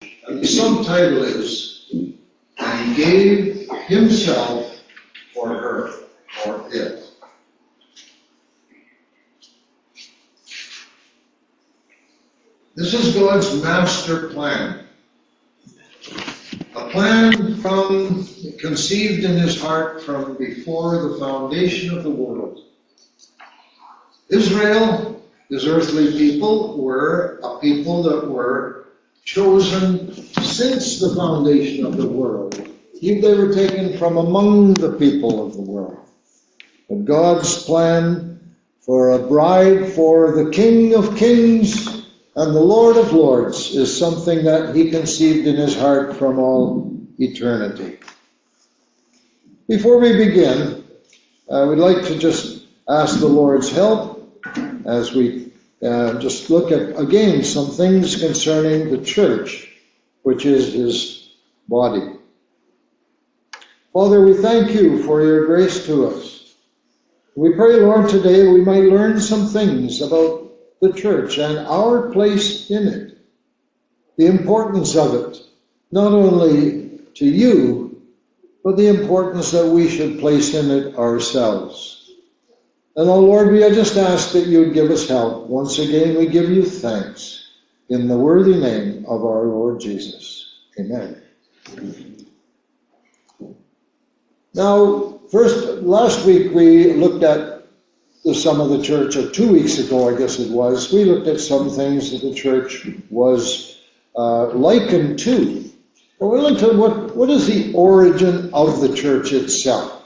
And the subtitle is, "And He gave Himself for her," or it. This is God's master plan. A plan conceived in His heart from before the foundation of the world. Israel, His earthly people, were a people that were chosen since the foundation of the world. They were taken from among the people of the world. But God's plan for a bride for the King of Kings and the Lord of Lords is something that He conceived in His heart from all eternity. Before we begin, I would like to just ask the Lord's help as we just look at, again, some things concerning the church, which is His body. Father, we thank You for Your grace to us. We pray, Lord, today we might learn some things about the church and our place in it, the importance of it, not only to You, but the importance that we should place in it ourselves. And, oh Lord, we just ask that You'd give us help. Once again, we give You thanks in the worthy name of our Lord Jesus. Amen. Now, last week we looked at some of the church, or 2 weeks ago, I guess it was, we looked at some things that the church was likened to. But we looked at what is the origin of the church itself.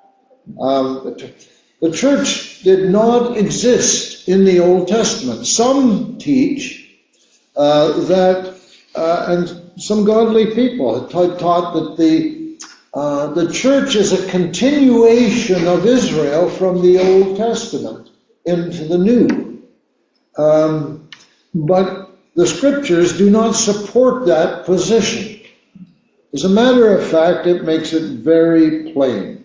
The church did not exist in the Old Testament. Some teach that, and some godly people had taught that the church is a continuation of Israel from the Old Testament into the New. But the Scriptures do not support that position. As a matter of fact, it makes it very plain.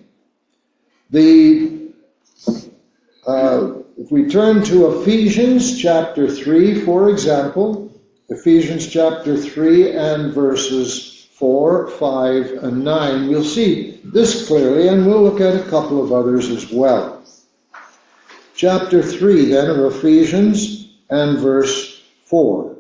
If we turn to Ephesians chapter 3, for example, Ephesians chapter 3 and verses 4, 5, and 9, we'll see this clearly, and we'll look at a couple of others as well. Chapter 3, then, of Ephesians, and verse 4.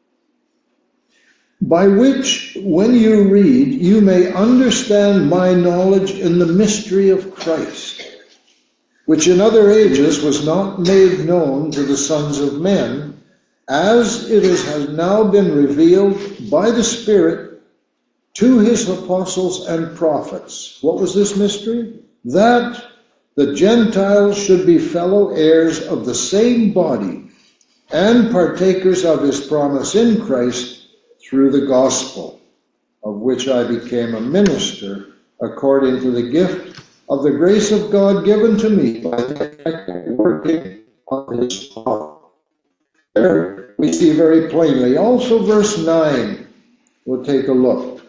"By which, when you read, you may understand my knowledge in the mystery of Christ, which in other ages was not made known to the sons of men, as it has now been revealed by the Spirit to His apostles and prophets." What was this mystery? "That the Gentiles should be fellow heirs of the same body, and partakers of His promise in Christ through the gospel, of which I became a minister according to the gift of the grace of God given to me by the working of His power." There we see very plainly. Also verse 9, we'll take a look.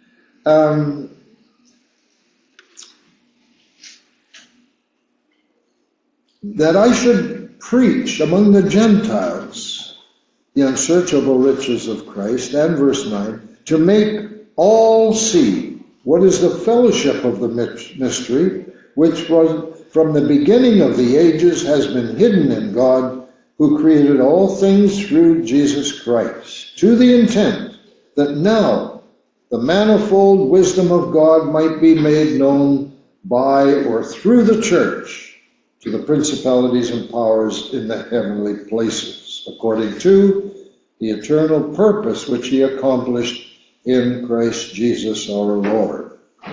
"That I should preach among the Gentiles the unsearchable riches of Christ," and verse 9, "to make all see what is the fellowship of the mystery, which was from the beginning of the ages has been hidden in God, who created all things through Jesus Christ, to the intent that now the manifold wisdom of God might be made known by or through the church to the principalities and powers in the heavenly places, according to the eternal purpose which He accomplished in Christ Jesus our Lord."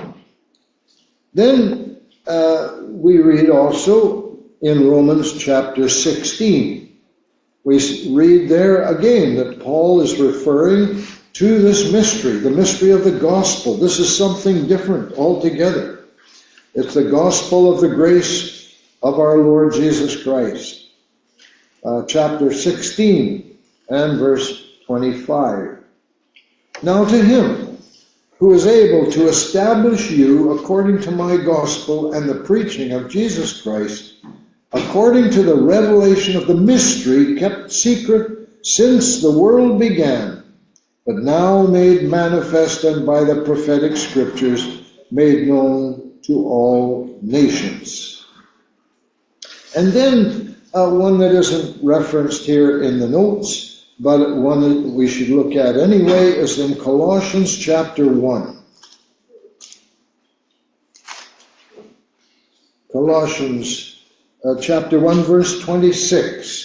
Then we read also in Romans chapter 16. We read there again that Paul is referring to this mystery, the mystery of the gospel. This is something different altogether. It's the gospel of the grace of our Lord Jesus Christ. Chapter 16 and verse 25. "Now to Him who is able to establish you according to my gospel and the preaching of Jesus Christ, according to the revelation of the mystery kept secret since the world began, but now made manifest and by the prophetic scriptures made known to all nations. And then one that isn't referenced here in the notes, but one that we should look at anyway, is in Colossians chapter 1. Colossians chapter 1, verse 26.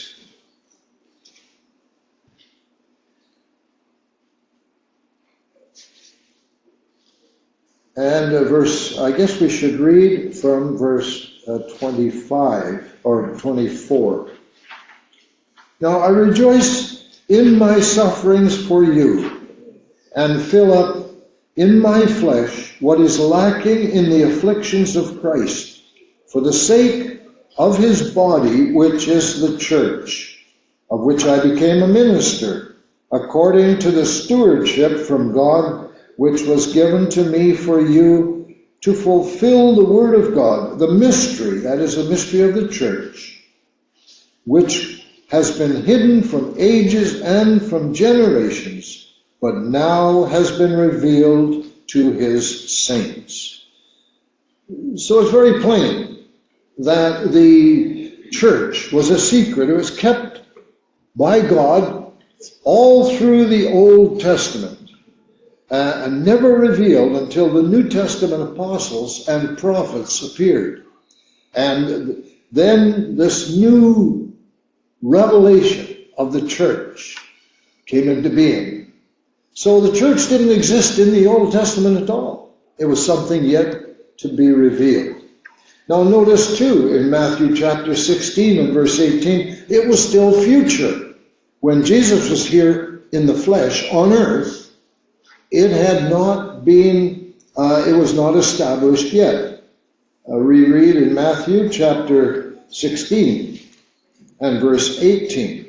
And I guess we should read from verse 25 or 24. Now I rejoice in my sufferings for you, and fill up in my flesh what is lacking in the afflictions of Christ, for the sake of his body, which is the church, of which I became a minister, according to the stewardship from God, which was given to me for you to fulfill the word of God, the mystery, that is the mystery of the church, which has been hidden from ages and from generations, but now has been revealed to his saints. So it's very plain that the church was a secret. It was kept by God all through the Old Testament. And never revealed until the New Testament apostles and prophets appeared. And then this new revelation of the church came into being. So the church didn't exist in the Old Testament at all. It was something yet to be revealed. Now notice too, in Matthew chapter 16 and verse 18, it was still future. When Jesus was here in the flesh on earth, it had not been, it was not established yet. Reread in Matthew chapter 16 and verse 18.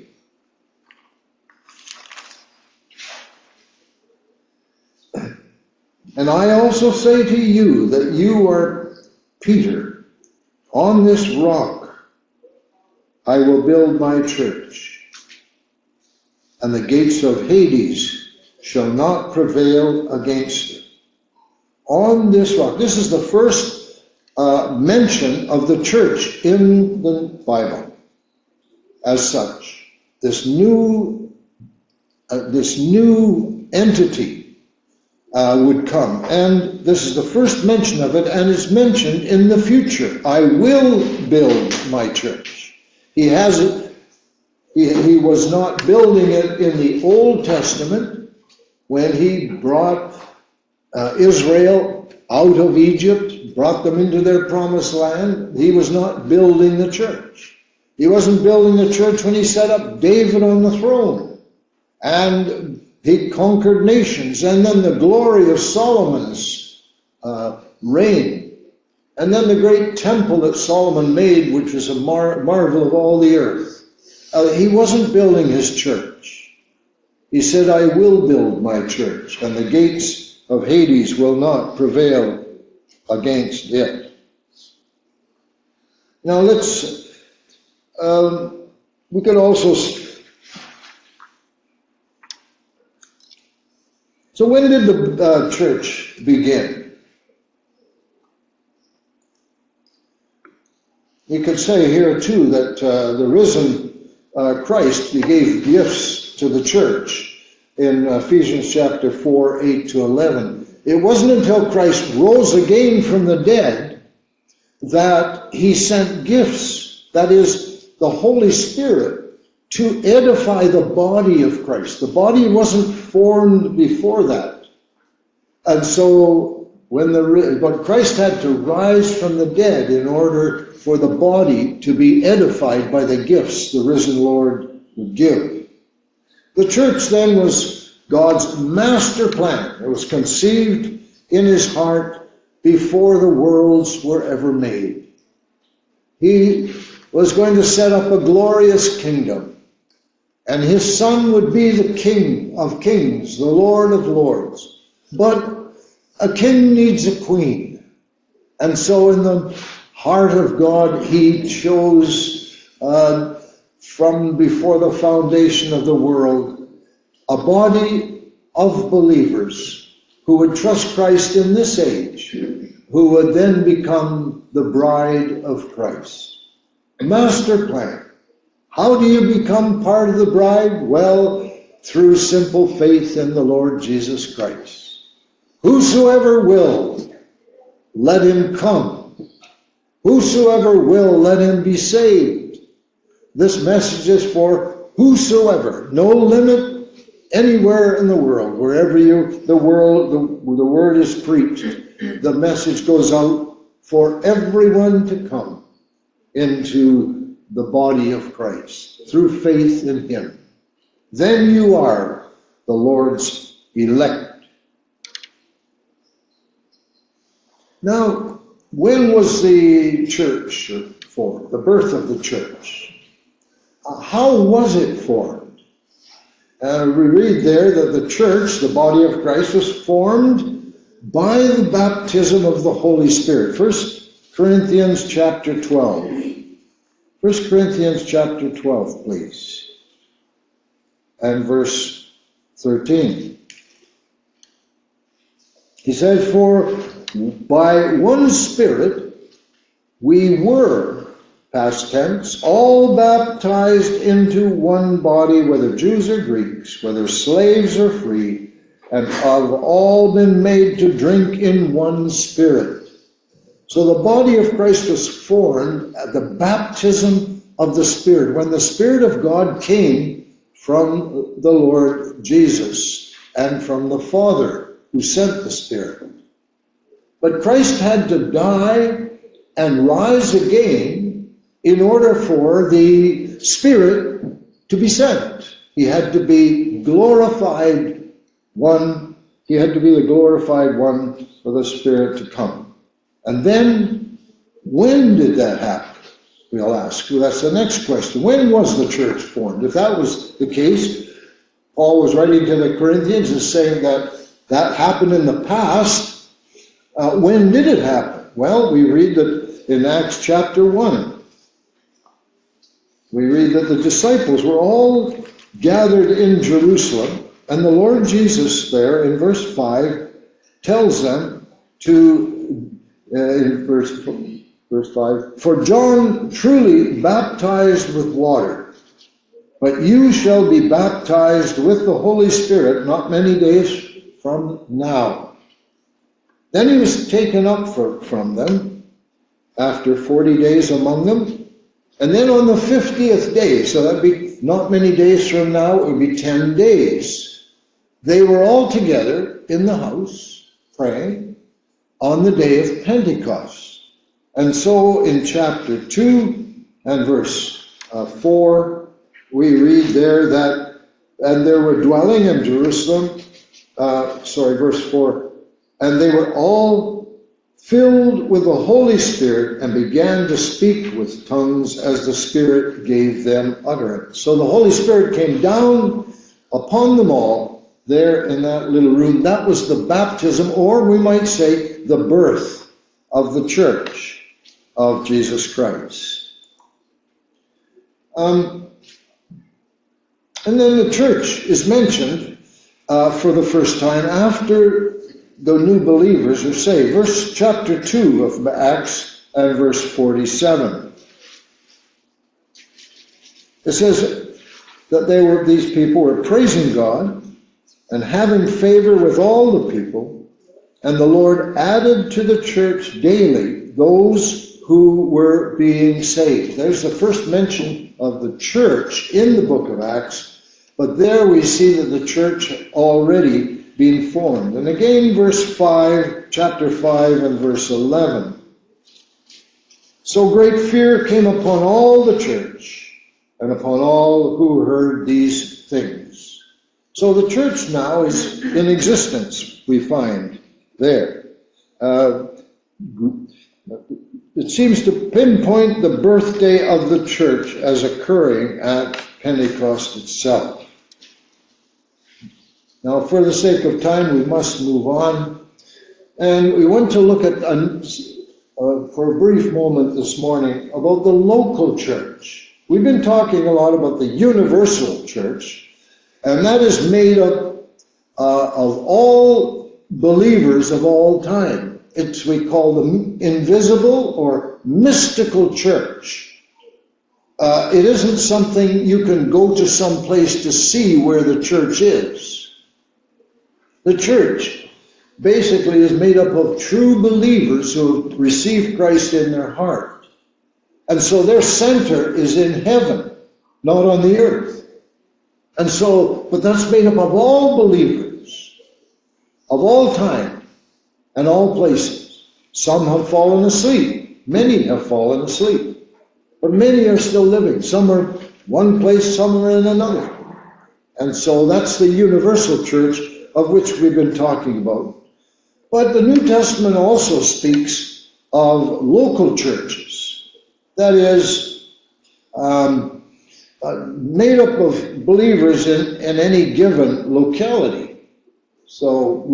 And I also say to you that you are Peter. On this rock I will build my church, and the gates of Hades shall not prevail against it. On this rock. This is the first mention of the church in the Bible as such. This new entity would come. And this is the first mention of it, and it's mentioned in the future. I will build my church. He has it. He was not building it in the Old Testament, when he brought Israel out of Egypt, brought them into their promised land. He was not building the church. He wasn't building the church when he set up David on the throne. And he conquered nations. And then the glory of Solomon's reign. And then the great temple that Solomon made, which was a marvel of all the earth. He wasn't building his church. He said, I will build my church, and the gates of Hades will not prevail against it. Now let's, we could also, so when did the church begin? You could say here too that the risen Christ, he gave gifts to the church in Ephesians chapter 4, 8 to 11. It wasn't until Christ rose again from the dead that he sent gifts, that is, the Holy Spirit, to edify the body of Christ. The body wasn't formed before that. And so but Christ had to rise from the dead in order for the body to be edified by the gifts the risen Lord would give. The church then was God's master plan. It was conceived in his heart before the worlds were ever made. He was going to set up a glorious kingdom, and his son would be the King of kings, the Lord of lords. But a king needs a queen. And so in the heart of God, he chose from before the foundation of the world a body of believers who would trust Christ in this age, who would then become the bride of Christ. A master plan. How do you become part of the bride? Well, through simple faith in the Lord Jesus Christ. Whosoever will, let him come. Whosoever will, let him be saved. This message is for whosoever, no limit anywhere in the world, wherever the word is preached. The message goes out for everyone to come into the body of Christ through faith in him. Then you are the Lord's elect. Now, when was the church formed? The birth of the church. How was it formed? We read there that the church, the body of Christ, was formed by the baptism of the Holy Spirit. 1 Corinthians chapter 12. 1 Corinthians chapter 12, please. And verse 13. He says, for by one Spirit we were, past tense, all baptized into one body, whether Jews or Greeks, whether slaves or free, and have all been made to drink in one Spirit. So the body of Christ was formed at the baptism of the Spirit, when the Spirit of God came from the Lord Jesus and from the Father who sent the Spirit. But Christ had to die and rise again in order for the Spirit to be sent. He had to be glorified one. He had to be the glorified one for the Spirit to come. And then, when did that happen? We'll ask. Well, that's the next question. When was the church formed? If that was the case, Paul was writing to the Corinthians and saying that happened in the past. When did it happen? Well, we read that in Acts chapter 1. We read that the disciples were all gathered in Jerusalem, and the Lord Jesus there in verse 5 tells them in verse 5, for John truly baptized with water, but you shall be baptized with the Holy Spirit not many days from now. Then he was taken up from them after 40 days among them. And then on the 50th day, so that'd be not many days from now, it would be 10 days, they were all together in the house praying on the day of Pentecost. And so in chapter 2 and verse 4, we read there that, and there were dwelling in Jerusalem, verse 4, and they were all filled with the Holy Spirit and began to speak with tongues as the Spirit gave them utterance. So the Holy Spirit came down upon them all there in that little room. That was the baptism, or we might say the birth of the church of Jesus Christ. And then the church is mentioned for the first time after the new believers are saved. Chapter 2 of Acts and verse 47. It says that these people were praising God and having favor with all the people, and the Lord added to the church daily those who were being saved. There's the first mention of the church in the book of Acts, but there we see that the church had already been formed. And again, chapter 5 and verse 11. So great fear came upon all the church and upon all who heard these things. So the church now is in existence, we find there. It seems to pinpoint the birthday of the church as occurring at Pentecost itself. Now, for the sake of time, we must move on. And we want to look at, for a brief moment this morning, about the local church. We've been talking a lot about the universal church, and that is made up of all believers of all time. We call them invisible or mystical church. It isn't something you can go to some place to see where the church is. The church basically is made up of true believers who have received Christ in their heart. And so their center is in heaven, not on the earth. And so, but that's made up of all believers, of all time, and all places. Some have fallen asleep. Many have fallen asleep. But many are still living. Some are one place, some are in another. And so that's the universal church of which we've been talking about. But the New Testament also speaks of local churches. That is, made up of believers in any given locality. So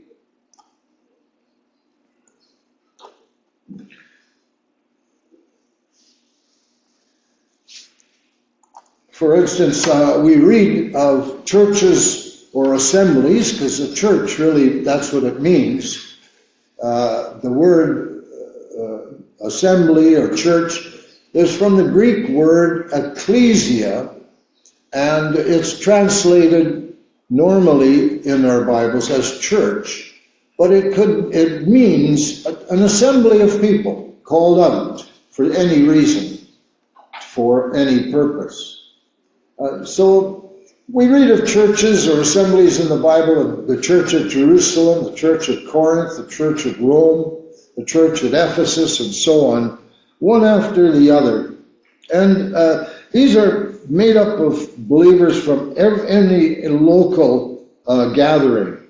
for instance, we read of churches or assemblies, because the church really, that's what it means. The word assembly or church is from the Greek word ecclesia, and it's translated normally in our Bibles as church, but it means an assembly of people called out for any reason, for any purpose. So we read of churches or assemblies in the Bible, the church at Jerusalem, the church at Corinth, the church at Rome, the church at Ephesus, and so on, one after the other. And these are made up of believers from any local gathering.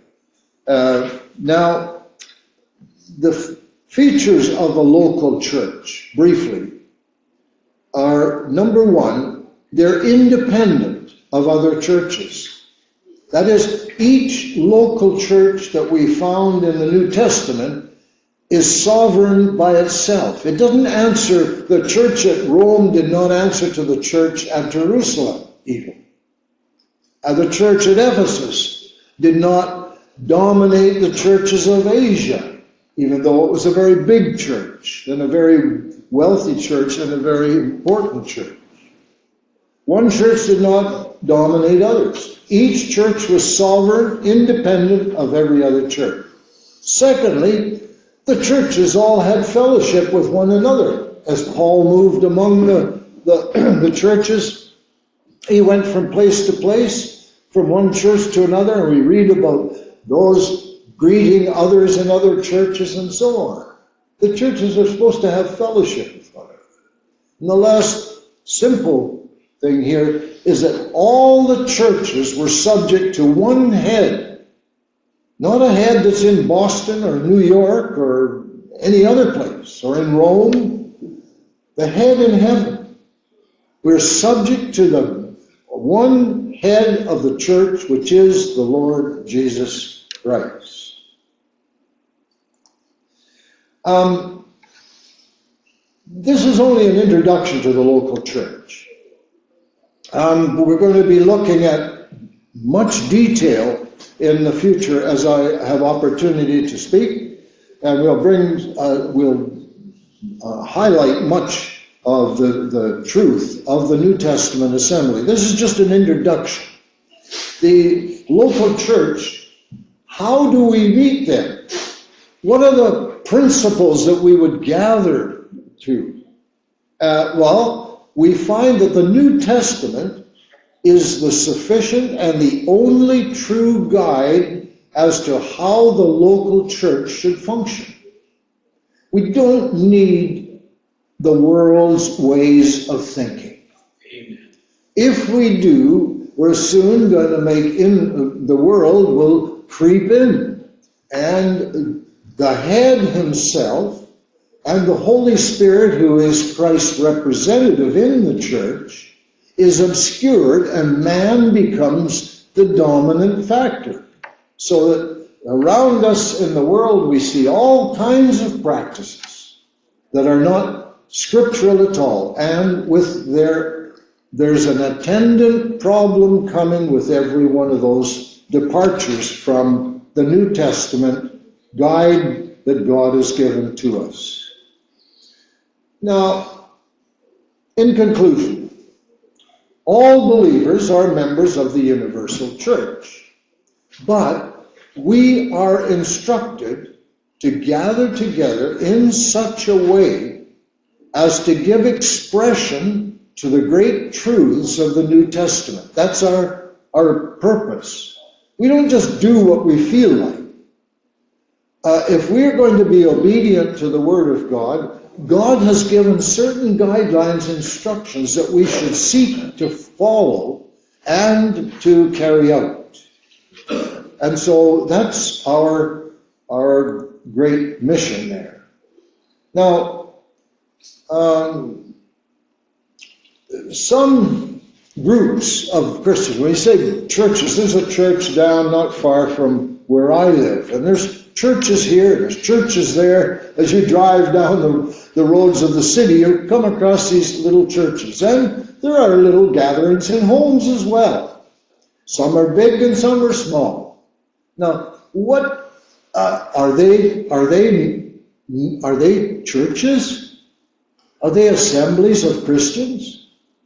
Now, the features of a local church, briefly, are, number one, they're independent of other churches. That is, each local church that we found in the New Testament is sovereign by itself. It doesn't answer, the church at Rome did not answer to the church at Jerusalem, even. The church at Ephesus did not dominate the churches of Asia, even though it was a very big church, and a very wealthy church, and a very important church. One church did not dominate others. Each church was sovereign, independent of every other church. Secondly, the churches all had fellowship with one another. As Paul moved among the churches, he went from place to place, from one church to another, and we read about those greeting others in other churches and so on. The churches are supposed to have fellowship with one another. And the last simple thing here is that all the churches were subject to one head, not a head that's in Boston or New York or any other place, or in Rome, the head in heaven. We're subject to the one head of the church, which is the Lord Jesus Christ. This is only an introduction to the local church. We're going to be looking at much detail in the future as I have opportunity to speak, and we'll highlight much of the truth of the New Testament assembly. This is just an introduction. The local church, how do we meet them? What are the principles that we would gather to? Well, we find that the New Testament is the sufficient and the only true guide as to how the local church should function. We don't need the world's ways of thinking. Amen. If we do, we're soon going to make the world will creep in. And the head himself and the Holy Spirit, who is Christ's representative in the church, is obscured, and man becomes the dominant factor. So that around us in the world we see all kinds of practices that are not scriptural at all, and there's an attendant problem coming with every one of those departures from the New Testament guide that God has given to us. Now, in conclusion, all believers are members of the universal church, but we are instructed to gather together in such a way as to give expression to the great truths of the New Testament. That's our purpose. We don't just do what we feel like. If we're going to be obedient to the Word of God, God has given certain guidelines, instructions that we should seek to follow and to carry out. And so that's our great mission there. Now, some groups of Christians, when you say churches, there's a church down not far from where I live, and there's churches here, there's churches there. As you drive down the roads of the city, you come across these little churches, and there are little gatherings in homes as well. Some are big and some are small. Now, what are they? Are they churches? Are they assemblies of Christians?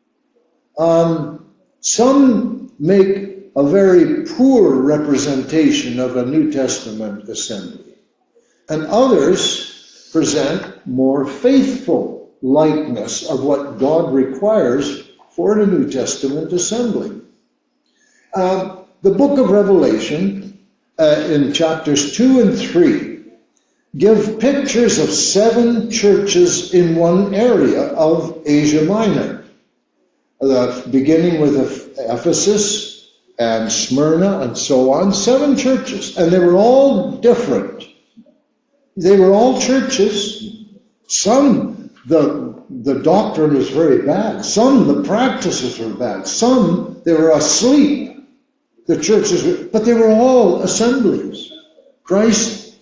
Some make a very poor representation of a New Testament assembly, and others present more faithful likeness of what God requires for a New Testament assembly. The book of Revelation, in chapters 2 and 3, give pictures of 7 churches in one area of Asia Minor, beginning with Ephesus and Smyrna and so on, 7 churches, and they were all different. They were all churches. Some, the doctrine was very bad. Some, the practices were bad. Some, they were asleep. The churches, but they were all assemblies. Christ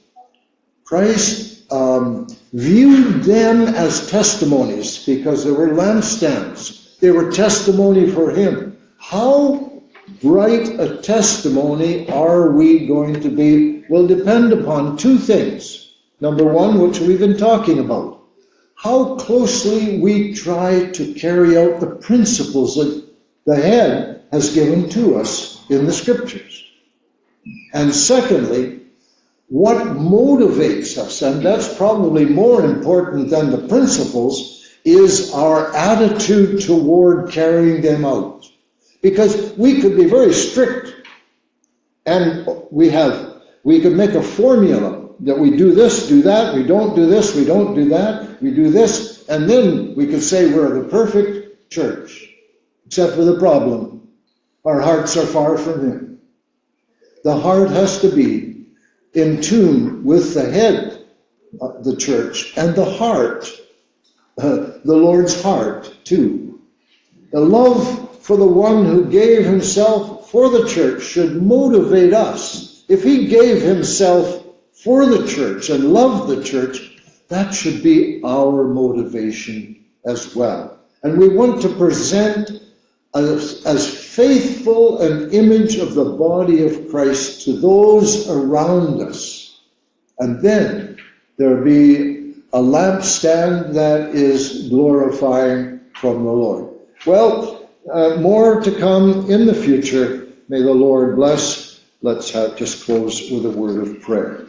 viewed them as testimonies because they were lampstands. They were testimony for him. How bright a testimony are we going to be will depend upon 2 things. Number 1, which we've been talking about, how closely we try to carry out the principles that the head has given to us in the Scriptures. And secondly, what motivates us, and that's probably more important than the principles, is our attitude toward carrying them out. Because we could be very strict, and we could make a formula that we do this, do that, we don't do this, we don't do that, we do this, and then we could say we're the perfect church. Except for the problem, our hearts are far from him. The heart has to be in tune with the head of the church, and the heart, the Lord's heart too. The love for the one who gave himself for the church should motivate us. If he gave himself for the church and loved the church, that should be our motivation as well. And we want to present as faithful an image of the body of Christ to those around us. And then there be a lampstand that is glorifying from the Lord. Well, more to come in the future. May the Lord bless. Let's just close with a word of prayer.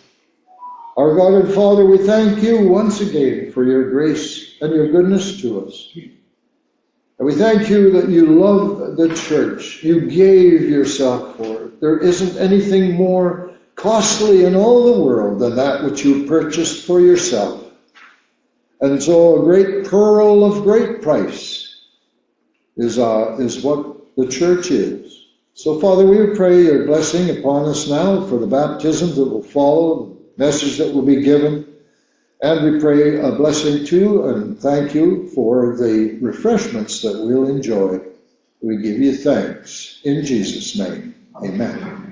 Our God and Father, we thank you once again for your grace and your goodness to us. And we thank you that you love the church. You gave yourself for it. There isn't anything more costly in all the world than that which you purchased for yourself. And so a great pearl of great price is what the church is. So, Father, we pray your blessing upon us now for the baptisms that will follow, the message that will be given. And we pray a blessing too, and thank you for the refreshments that we'll enjoy. We give you thanks. In Jesus' name, amen.